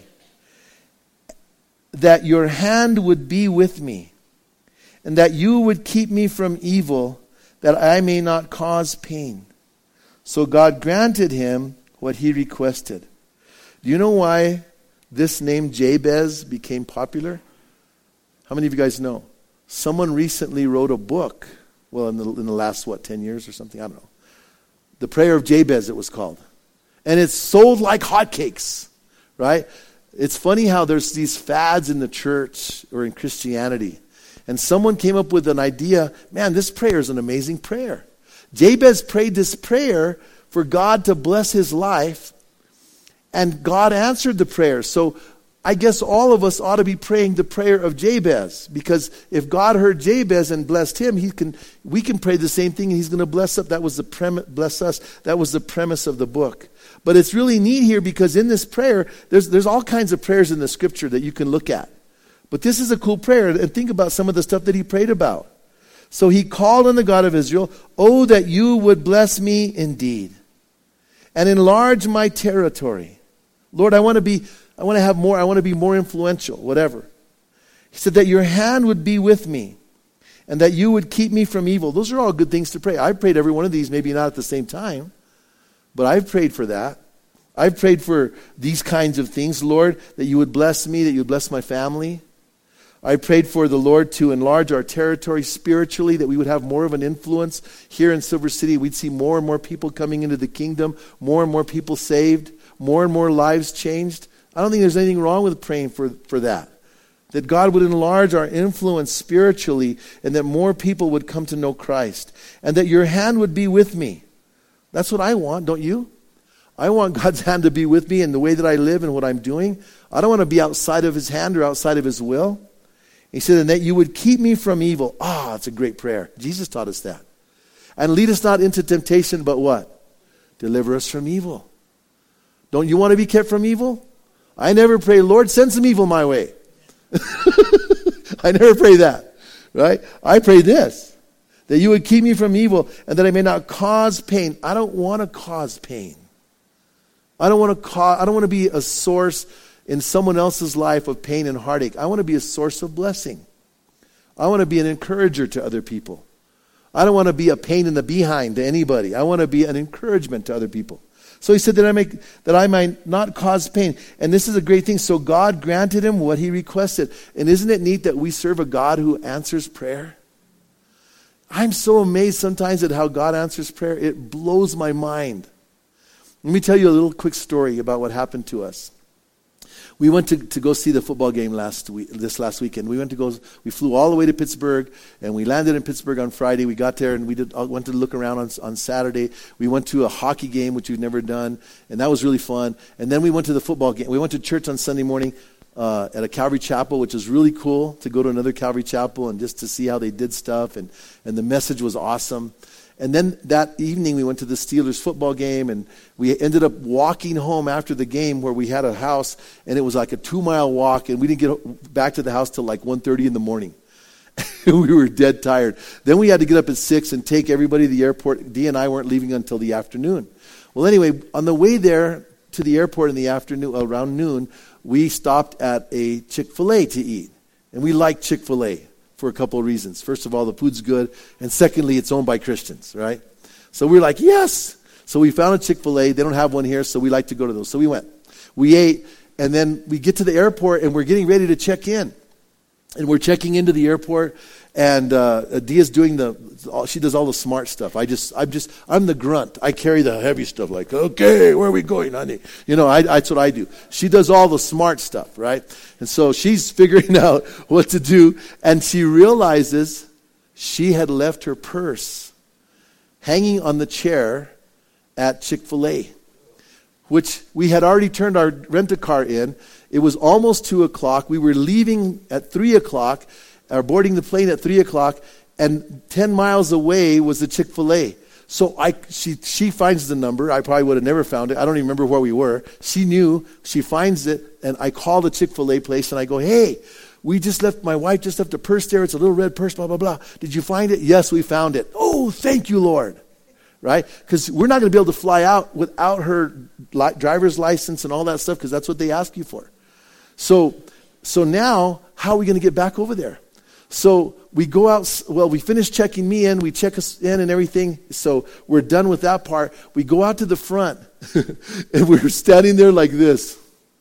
that your hand would be with me, and that you would keep me from evil, that I may not cause pain." So God granted him what he requested. Do you know why this name Jabez became popular? How many of you guys know? Someone recently wrote a book, well, in the, in the last, what, ten years or something? I don't know. The Prayer of Jabez, it was called. And it's sold like hotcakes, right? It's funny how there's these fads in the church or in Christianity. And someone came up with an idea, man, this prayer is an amazing prayer. Jabez prayed this prayer for God to bless his life, and God answered the prayer. So I guess all of us ought to be praying the prayer of Jabez, because if God heard Jabez and blessed him, he can. We can pray the same thing, and he's going to bless us. That was the premise. Bless us. That was the premise of the book. But it's really neat here because in this prayer, there's there's all kinds of prayers in the Scripture that you can look at. But this is a cool prayer, and think about some of the stuff that he prayed about. So he called on the God of Israel, "Oh, that you would bless me indeed, and enlarge my territory. Lord, I want to be, I want to have more, I want to be more influential," whatever. He said that your hand would be with me, and that you would keep me from evil. Those are all good things to pray. I've prayed every one of these, maybe not at the same time, but I've prayed for that. I've prayed for these kinds of things. Lord, that you would bless me, that you would bless my family. I prayed for the Lord to enlarge our territory spiritually, that we would have more of an influence here in Silver City. We'd see more and more people coming into the kingdom, more and more people saved, more and more lives changed. I don't think there's anything wrong with praying for, for that. That God would enlarge our influence spiritually, and that more people would come to know Christ. And that your hand would be with me. That's what I want, don't you? I want God's hand to be with me in the way that I live and what I'm doing. I don't want to be outside of his hand or outside of his will. He said, and that you would keep me from evil. Ah, oh, that's a great prayer. Jesus taught us that. And lead us not into temptation, but what? Deliver us from evil. Don't you want to be kept from evil? I never pray, Lord, send some evil my way. I never pray that, right? I pray this, that you would keep me from evil, and that I may not cause pain. I don't want to cause pain. I don't want to cause, I don't want to be a source in someone else's life of pain and heartache. I want to be a source of blessing. I want to be an encourager to other people. I don't want to be a pain in the behind to anybody. I want to be an encouragement to other people. So he said that I make that I might not cause pain. And this is a great thing. So God granted him what he requested. And isn't it neat that we serve a God who answers prayer? I'm so amazed sometimes at how God answers prayer. It blows my mind. Let me tell you a little quick story about what happened to us. We went to, to go see the football game last week, this last weekend. We went to go. We flew all the way to Pittsburgh, and we landed in Pittsburgh on Friday. We got there, and we did, went to look around on, on Saturday. We went to a hockey game, which we'd never done, and that was really fun. And then we went to the football game. We went to church on Sunday morning uh, at a Calvary Chapel, which was really cool to go to another Calvary Chapel and just to see how they did stuff, and, and the message was awesome. And then that evening we went to the Steelers football game, and we ended up walking home after the game where we had a house, and it was like a two-mile walk, and we didn't get back to the house till like one thirty in the morning. We were dead tired. Then we had to get up at six and take everybody to the airport. Dee and I weren't leaving until the afternoon. Well, anyway, on the way there to the airport in the afternoon, around noon, we stopped at a Chick-fil-A to eat. And we like Chick-fil-A for a couple of reasons. First of all, the food's good. And secondly, it's owned by Christians, right? So we were like, yes. So we found a Chick-fil-A. They don't have one here, so we like to go to those. So we went. We ate, and then we get to the airport, and we're getting ready to check in. And we're checking into the airport, And uh, Dia's doing the, she does all the smart stuff. I just, I'm just, I'm the grunt. I carry the heavy stuff like, okay, where are we going, honey? You know, I, that's what I do. She does all the smart stuff, right? And so she's figuring out what to do. And she realizes she had left her purse hanging on the chair at Chick-fil-A, which we had already turned our rent-a-car in. It was almost two o'clock. We were leaving at three o'clock, or boarding the plane at three o'clock, and ten miles away was the Chick-fil-A. So I, she, she finds the number. I probably would have never found it. I don't even remember where we were. She knew. She finds it, and I call the Chick-fil-A place, and I go, hey, we just left, my wife just left a purse there. It's a little red purse, blah, blah, blah. Did you find it? Yes, we found it. Oh, thank you, Lord. Right? Because we're not going to be able to fly out without her li- driver's license and all that stuff, because that's what they ask you for. So, so now, how are we going to get back over there? So we go out, well, we finish checking me in, we check us in and everything, so we're done with that part. We go out to the front, and we're standing there like this,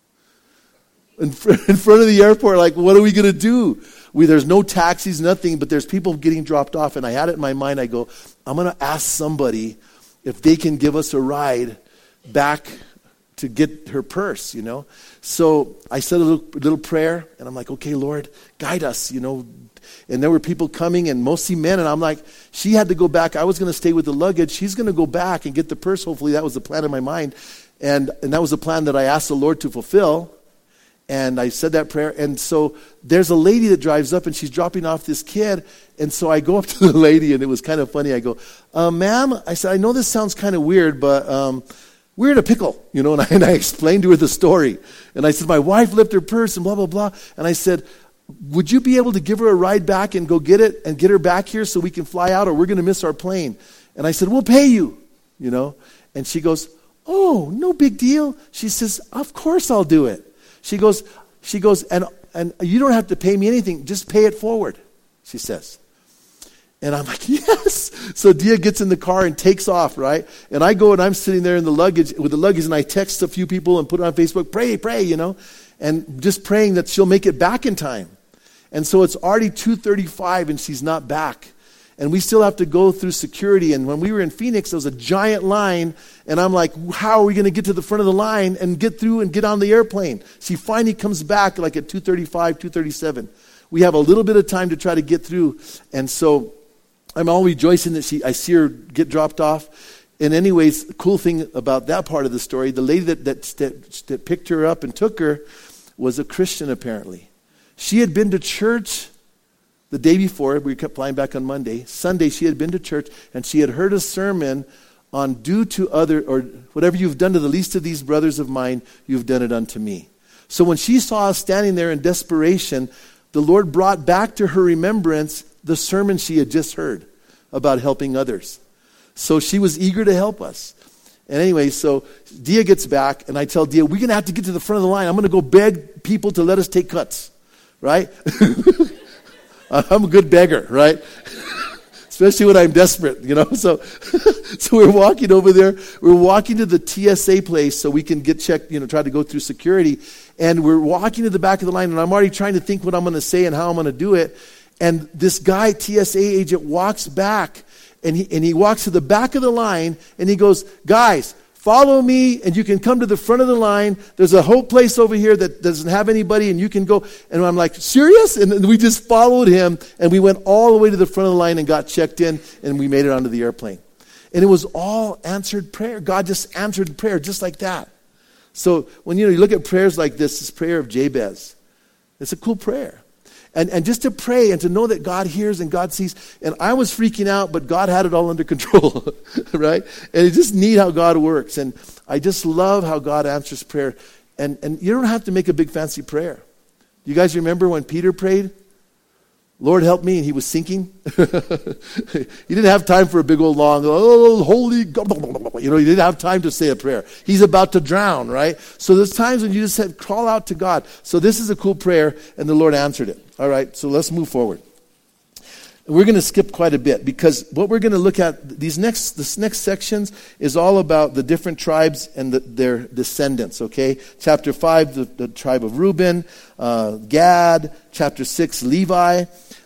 in, fr- in front of the airport, like, what are we going to do? We, there's no taxis, nothing, but there's people getting dropped off, and I had it in my mind, I go, I'm going to ask somebody if they can give us a ride back to get her purse, you know. So I said a little, little prayer, and I'm like, okay, Lord, guide us, you know. And there were people coming, and mostly men, and I'm like, she had to go back. I was going to stay with the luggage. She's going to go back and get the purse. Hopefully that was the plan in my mind. And, and that was the plan that I asked the Lord to fulfill. And I said that prayer. And so there's a lady that drives up, and she's dropping off this kid. And so I go up to the lady, and it was kind of funny. I go, uh, ma'am, I said, I know this sounds kind of weird, but um, we're in a pickle, you know. And I, and I explained to her the story. And I said, my wife left her purse and blah, blah, blah. And I said, would you be able to give her a ride back and go get it and get her back here so we can fly out, or we're going to miss our plane? And I said, we'll pay you, you know. And she goes, oh, no big deal. She says, of course I'll do it. She goes, she goes, and and you don't have to pay me anything. Just pay it forward, she says. And I'm like, yes. So Dia gets in the car and takes off, right? And I go and I'm sitting there in the luggage, with the luggage, and I text a few people and put it on Facebook, pray, pray, you know, and just praying that she'll make it back in time. And so it's already two thirty-five and she's not back. And we still have to go through security. And when we were in Phoenix, there was a giant line. And I'm like, how are we going to get to the front of the line and get through and get on the airplane? She finally comes back like at two thirty-five, two thirty-seven. We have a little bit of time to try to get through. And so I'm all rejoicing that she, I see her get dropped off. And anyways, the cool thing about that part of the story, the lady that, that, that, that picked her up and took her was a Christian apparently. She had been to church the day before. We kept flying back on Monday. Sunday, she had been to church, and she had heard a sermon on do to other, or whatever you've done to the least of these brothers of mine, you've done it unto me. So when she saw us standing there in desperation, the Lord brought back to her remembrance the sermon she had just heard about helping others. So she was eager to help us. And anyway, so Dia gets back, and I tell Dia, we're going to have to get to the front of the line. I'm going to go beg people to let us take cuts, right? I'm a good beggar, right? Especially when I'm desperate, you know. So, so we're walking over there. We're walking to the T S A place so we can get checked, you know, try to go through security. And we're walking to the back of the line, and I'm already trying to think what I'm going to say and how I'm going to do it. And this guy, T S A agent, walks back, and he and he walks to the back of the line, and he goes, guys, follow me, and you can come to the front of the line. There's a whole place over here that doesn't have anybody, and you can go. And I'm like, serious? And we just followed him, and we went all the way to the front of the line and got checked in, and we made it onto the airplane. And it was all answered prayer. God just answered prayer just like that. So when you know you look at prayers like this, this prayer of Jabez, it's a cool prayer. And and just to pray and to know that God hears and God sees. And I was freaking out, but God had it all under control, right? And it's just neat how God works. And I just love how God answers prayer. And and you don't have to make a big fancy prayer. You guys remember when Peter prayed? Lord, help me, and he was sinking. He didn't have time for a big old long, oh, holy God. You know, he didn't have time to say a prayer. He's about to drown, right? So there's times when you just said, crawl out to God. So this is a cool prayer, and the Lord answered it. All right, so let's move forward. We're going to skip quite a bit because what we're going to look at, these next, this next sections is all about the different tribes and the, their descendants, okay? Chapter five, the, the tribe of Reuben, uh, Gad. Chapter six, Levi.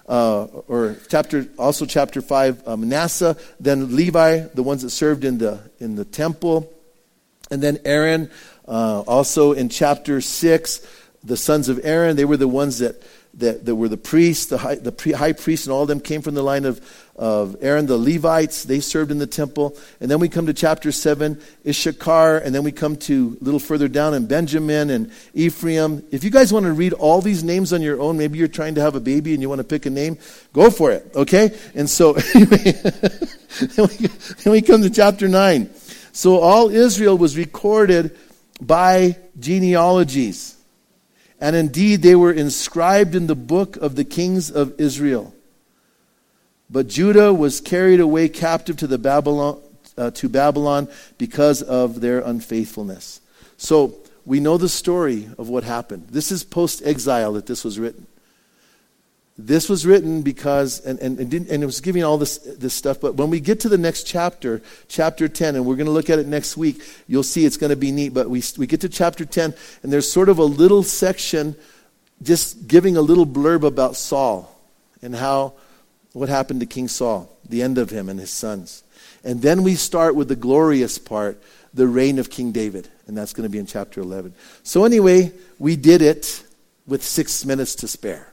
uh, or chapter also chapter five, uh, Manasseh, then Levi, the ones that served in the in the temple, and then Aaron. Uh, also in chapter six, the sons of Aaron, they were the ones that that, that were the priests, the high, the pre, high priest, and all of them came from the line of of Aaron. The Levites, they served in the temple. And then we come to chapter seven, Issachar, and then we come to a little further down in Benjamin and Ephraim. If you guys want to read all these names on your own, maybe you're trying to have a baby and you want to pick a name, go for it, okay? And so, anyway, then, we, then we come to chapter nine. So all Israel was recorded by genealogies. And indeed, they were inscribed in the book of the kings of Israel. But Judah was carried away captive to the Babylon uh, to Babylon because of their unfaithfulness. So we know the story of what happened. This is post-exile that this was written. This was written because, and, and, and, didn't, and it was giving all this, this stuff, but when we get to the next chapter, chapter ten, and we're going to look at it next week, you'll see it's going to be neat, but we, we get to chapter ten, and there's sort of a little section just giving a little blurb about Saul and how, what happened to King Saul, the end of him and his sons. And then we start with the glorious part, the reign of King David, and that's going to be in chapter eleven. So anyway, we did it with six minutes to spare.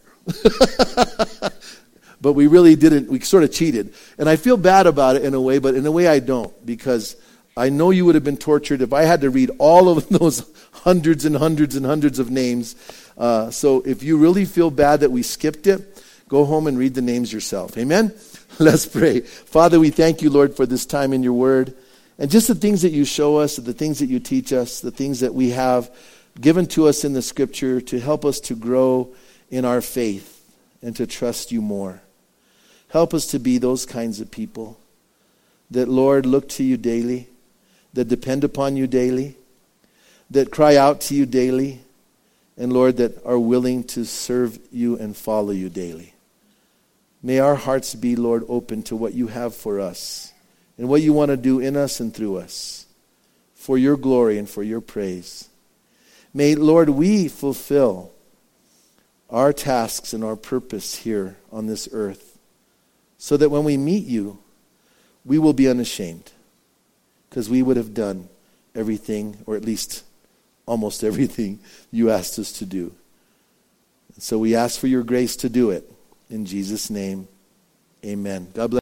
But we really didn't. We sort of cheated. And I feel bad about it in a way, but in a way I don't, because I know you would have been tortured if I had to read all of those hundreds and hundreds and hundreds of names. Uh, so if you really feel bad that we skipped it, go home and read the names yourself. Amen? Let's pray. Father, we thank you, Lord, for this time in your word. And just the things that you show us, the things that you teach us, the things that we have given to us in the scripture to help us to grow in our faith and to trust you more. Help us to be those kinds of people that, Lord, look to you daily, that depend upon you daily, that cry out to you daily, and, Lord, that are willing to serve you and follow you daily. May our hearts be, Lord, open to what you have for us and what you want to do in us and through us for your glory and for your praise. May, Lord, we fulfill our tasks and our purpose here on this earth, so that when we meet you, we will be unashamed, because we would have done everything, or at least almost everything you asked us to do. And so we ask for your grace to do it. In Jesus' name, amen. God bless.